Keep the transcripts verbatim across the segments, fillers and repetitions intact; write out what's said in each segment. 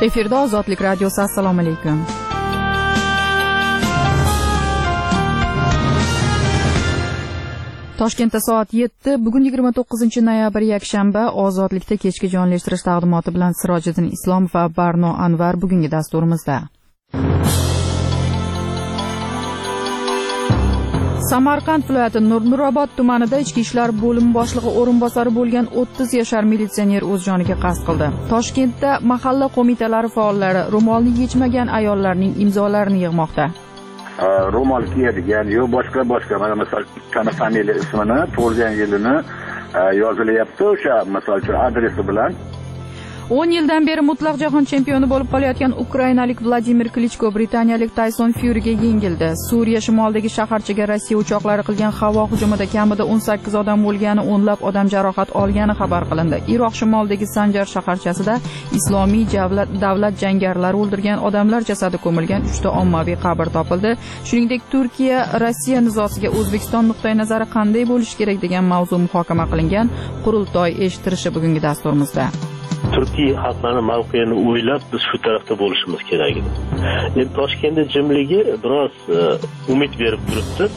Efirda Ozodlik radiosi. Assalomu alaykum. Toshkentda soat yetti, bugun yigirma to'qqizinchi noyabr yakshanba. Ozodlikda kechki jonlashtirish taqdimoti bilan Sirojiddin Islomov va Barno Anvar bugungi dasturimizda. Samarqand viloyati Nurobod tumanida ichki ishlar bo'limi boshlig'i o'rinbosari bo'lgan o'ttiz yashar militsioner o'z joniga qasd qildi. Toshkentda mahalla qo'mitalari faollari ro'molni yechmagan ayollarning imzolarini yig'moqda. Ro'mol kiyadigan yo boshqa boshqa mana misol kana familiya ismini, tug'ilgan yilini yozilyapti o'sha misol uchun adresi bilan. o'n yildan beri mutlaq jahon chempioni bo'lib qolayotgan ukrainalik Vladimir Klichko britaniyalik Tayson Fyuriga yengildi. Suriya shimolidagi shaharchaga Rossiya uchoqlari qilgan havo hujumida kamida o'n sakkiz odam o'lgani, o'nlab odam jarohat olgani xabar qilindi. Iroq shimolidagi Sanjar shaharchasida islomiy davlat davlat jangarilar o'ldirgan odamlar jasadi ko'milgan uchta ommaviy qabr topildi. Shuningdek, Turkiya Rossiya nizosiga O'zbekiston nuqtai nazari qanday bo'lishi kerak degan mavzu muhokama qilingan. Qurultoy eshittirishi bugungi dasturimizda. Turkiya xalqlari mavqeini o'ylab biz shu tarafda bo'lishimiz kerak edi. Endi Toshkentda jimligi biroz umid berib turibdi.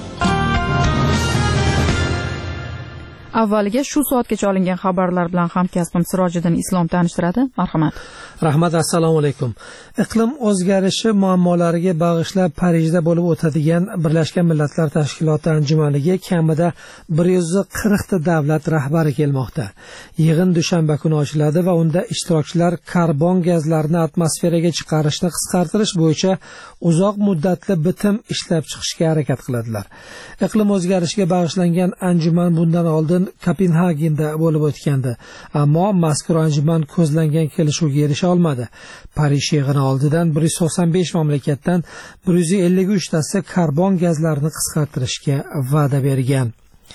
Avvaliga shu soatgacha olingan xabarlar bilan hamkasbim Sirojiddin Islom tanishtiradi. Marhamat. Rahmat, assalomu alaykum. Iqlim o'zgarishi muammolariga bag'ishlab Parijda bo'lib o'tadigan Birlashgan Millatlar Tashkiloti anjumaniga kamida bir yuz qirq ta davlat rahbari kelmoqda. Yig'in dushanba kuni ochiladi va unda ishtirokchilar karbon gazlarini atmosferaga chiqarishni qisqartirish bo'yicha uzoq muddatli bitim ishlab chiqishga harakat qiladilar. Iqlim o'zgarishiga bag'ishlangan anjuman bundan oldin Kopenhagenda bo'lib o'tgandi, ammo mazkur anjuman ko'zlangan kelishuvga erisha olmadi. Parij yig'ini oldidan bir yuz to'qson besh mamlakatdan bir yuz ellik uch tasi karbon gazlarini qisqartirishga va'da bergan.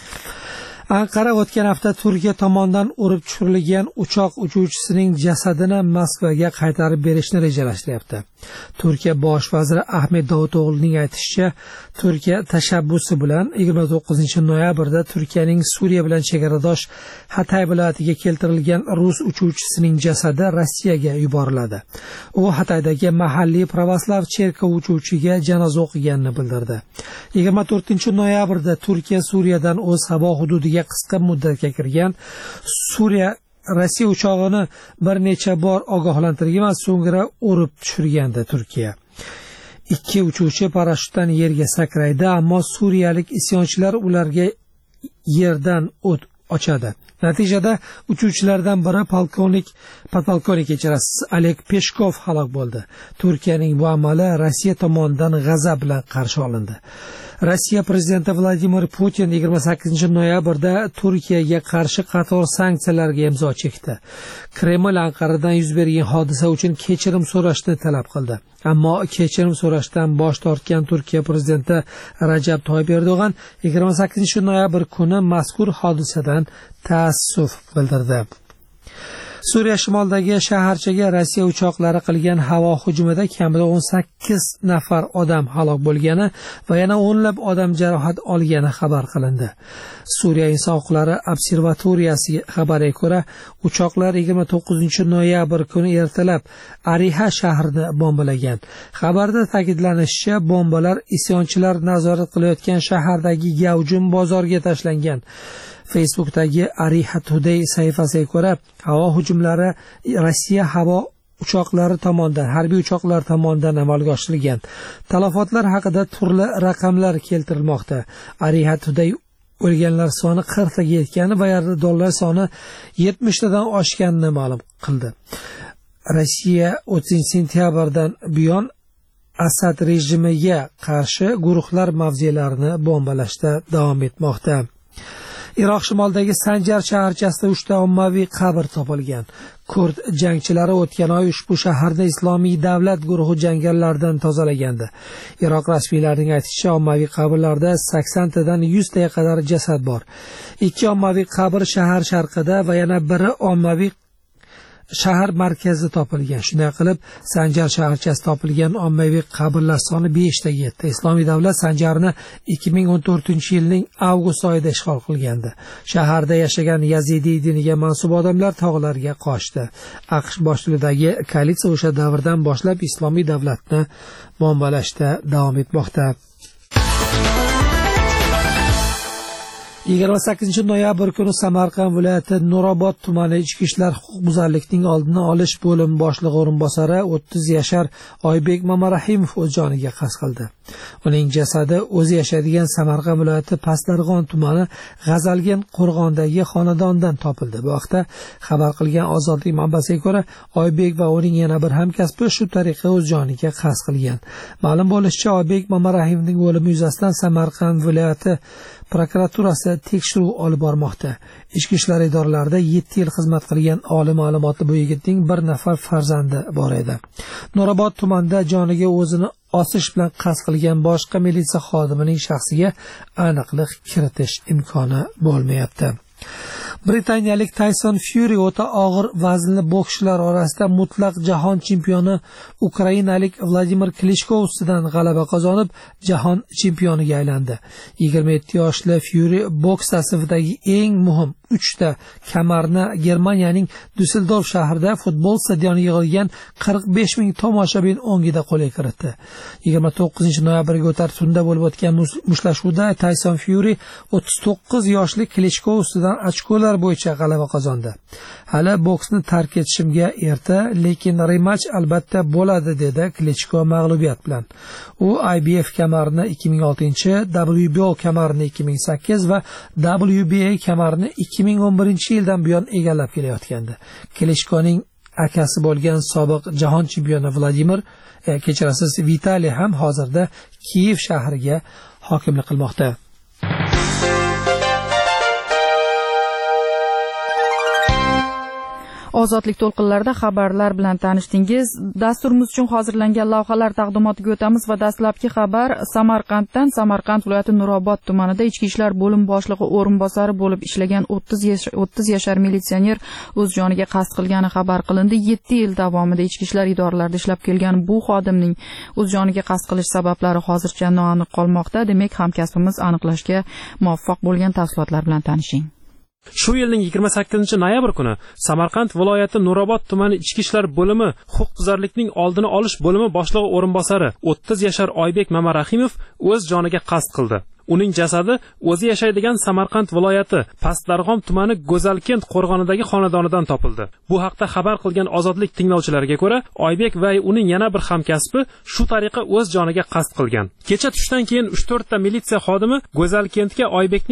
Anqara o'tgan hafta Turkiya tomonidan urib tushirilgan uchoq uchuvchisining jasadini Moskvaga qaytarib berishni rejalashtiryapti. Turkiya bosh vaziri Ahmet Davutoğlu'ning aytishicha, Turkiya tashabbusi bilan yigirma to'qqizinchi noyabrda Turkiyaning Suriya bilan chegaradosh Hatay viloyatiga keltirilgan rus uchuvchisining jasadi Rossiyaga yuboriladi. U Hataydagi mahalliy pravoslav cherkov uchuvchiga janoza o'qiganini bildirdi. yigirma to'rtinchi noyabrda Turkiya Suriyadan o'z havo hududiga qisqa muddatga kirgan Suriya Rossiya uchog'ini bir necha bor ogohlantirgan va so'ngra urib tushirgandi Turkiya. Ikki uchuvchi parashyutdan yerga sakraydi, ammo suriyalik isyonchilar ularga yerdan o't ochadi. Natijada uchuvchilardan biri polkovnik podpolkovnik kechirasiz Oleg Peshkov halok bo'ldi. Turkiyaning bu amali Rossiya tomonidan g'azab bilan qarshi olindi. Rossiya prezidenti Vladimir Putin yigirma sakkizinchi noyabrda Turkiyaga qarshi qator sanksiyalarga imzo chekdi. Kreml Anqaradan yuz bergan hodisa uchun kechirim so'rashni talab qildi. Ammo kechirim so'rashdan bosh tortgan Turkiya prezidenti Rajab Toyyib Erdo'g'an yigirma sakkizinchi noyabr kuni mazkur hodisadan taassuf bildirdi. Suriya shimolidagi shaharchaga Rossiya uchoqlari qilgan havo hujumida kamida o'n sakkiz nafar odam halok bo'lgani va yana o'nlab odam jarohat olgani xabar qilindi. Suriya inson huquqlari observatoriyasi xabariga ko'ra, uchoqlar yigirma to'qqizinchi noyabr kuni ertalab Ariha shahrini bombalagan. Xabarda ta'kidlanishicha, bombalar isyonchilar nazorat qilayotgan shahardagi gavjum bozorga tashlangan. Facebookdagi Ariha Today sahifasiga ko'ra, havo hujumlari Rossiya havo uchoqlari tomonidan, harbiy uchoqlar tomonidan amalga oshirilgan. Talafotlar haqida turli raqamlar keltirilmoqda. Ariha Today o'lganlar soni qirq taga yetgani va yaradorlar soni yetmish tadan oshganini ma'lum qildi. Rossiya o'ttizinchi sentyabrdan buyon Asad rejimiga qarshi guruhlar mavzelarini bombalashda davom etmoqda. Iroq shimolidagi Sanjar shaharchasida uchta ommaviy qabr topilgan. Kurd jangchilari o'tgan oy ushbu shaharni islomiy davlat guruhi jangarilardan tozalagandi. Iroq rasmiylarining aytishicha, ommaviy qabrlarda sakson tadan yuz taga qadar jasad bor. Ikki ommaviy qabr shahar sharqida va yana biri ommaviy shahar markazida topilgan. Shunday qilib, Sanjar shaharchasida topilgan ommaviy qabrlar soni besh taga yetdi. Islomiy davlat Sanjarni ikki ming o'n to'rtinchi yilning avgust oyida ishg'ol qilgandi. Shaharda yashagan Yazidiy diniga mansub odamlar tog'larga qochdi. AQSh boshchiligidagi koalitsiya o'sha davrdan boshlab islomiy davlatni bombalashda davom etmoqda. yigirma sakkizinchi noyabr kuni Samarqand viloyati Nurobod tumani ichki ishlar huquqbuzarlikning oldini olish bo'limi boshlig'i o'rinbosari o'ttiz yashar Oybek Mamarahimov o'z joniga qasd qildi. Uning jasadi o'zi yashaydigan Samarqand viloyati Pastdarg'om tumani G'azalgan qo'rg'ondagi xonadondan topildi. Bu haqda xabar qilgan Ozodlik manbasiga ko'ra, Oybek va uning yana bir hamkasbi shu tariqa o'z joniga qasd qilgan. Ma'lum bo'lishicha, Oybek Mamarahimovning o'limi yuzasidan Samarqand viloyati prokuraturasi tekshiruv olib bormoqda. Ichki ishlar idoralarida yetti yil xizmat qilgan oliy ma'lumotli bu yigitning bir nafar farzandi bor edi. Nurobod tumanida joniga o'zini osish bilan qasd qilgan boshqa militsiya xodimining shaxsiga aniqlik kiritish imkoni bo'lmayapti. Britaniyalik Tyson Fury o'ta og'ir vaznli bokschilar orasida mutlaq jahon chempioni ukrainalik Vladimir Klitschko ustidan g'alaba qozonib, jahon chempioniga aylandi. yigirma yetti yoshli Fury boks tasnifidagi eng muhim uchta kamarni Germaniyaning Düsseldorf shahrida futbol stadioniga yig'ilgan qirq besh ming tomoshabin o'ngida qo'lga kiritdi. yigirma to'qqizinchi noyabrga o'tar tunda bo'lib o'tgan mushtlashuvda Tyson Fury o'ttiz to'qqiz yoshli Klitschko ustidan ochkolar bo'yicha g'alaba qozondi. Hali boksni tark etishimga erta, lekin rematch albatta bo'ladi, dedi Klitschko mag'lubiyat bilan. U I B F kamarini ikki ming oltinchi, W B O kamarini ikki ming sakkiz va W B A kamarini ikki ming o'n birinchi yildan buyon egallab kelayotgandi. Klitschkoning akasi bo'lgan sobiq jahon chempioni Vladimir, e, kechirasiz Vitaliy ham hozirda Kiyev shahriga hokimlik qilmoqda. Ozodlik to'lqinlarida xabarlar bilan tanishdingiz. Dasturimiz uchun hozirlangan lavhalar taqdimotiga o'tamiz va dastlabki xabar Samarqanddan. Samarqand viloyati Nurobod tumanida ichki ishlar bo'lim boshlig'i o'rinbosari bo'lib ishlagan o'ttiz yashar militsioner o'z joniga qasd qilgani xabar qilindi. yetti yil davomida ichki ishlar idoralarida ishlab kelgan bu xodimning o'z joniga qasd qilish sabablari hozircha noaniq qolmoqda. Demak, hamkasbimiz aniqlashga muvaffaq bo'lgan tafsilotlar bilan tanishing. Shu yilning yigirma sakkizinchi noyabr kuni Samarqand viloyati Nurobod tumani ichki ishlar bo'limi huquqbuzarlikning oldini olish bo'limi boshlig'i o'rinbosari o'ttiz yashar Oybek Mamarahimov o'z joniga qasd qildi. Uning jasadi o'zi yashaydigan Samarqand viloyati Pastdarg'om tumani Go'zalkent qo'rg'onidagi xonadonidan topildi. Bu haqda xabar qilgan Ozodlik tinglovchilariga ko'ra, Oybek va uning yana bir hamkasbi shu tariqa o'z joniga qasd qilgan. Kecha tushdan keyin uch to'rt ta militsiya xodimi Go'zalkentga Oybekning